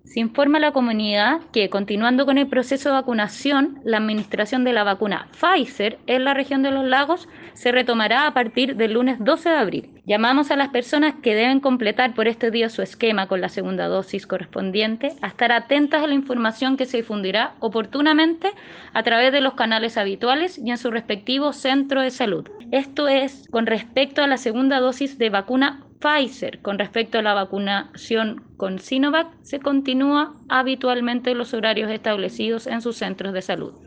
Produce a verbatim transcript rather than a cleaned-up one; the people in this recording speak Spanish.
Se informa a la comunidad que, continuando con el proceso de vacunación, la administración de la vacuna Pfizer en la región de los lagos se retomará a partir del lunes doce de abril. Llamamos a las personas que deben completar por este día su esquema con la segunda dosis correspondiente a estar atentas a la información que se difundirá oportunamente a través de los canales habituales y en su respectivo centro de salud. Esto es con respecto a la segunda dosis de vacuna Pfizer. Con respecto a la vacunación con Sinovac, se continúa habitualmente los horarios establecidos en sus centros de salud.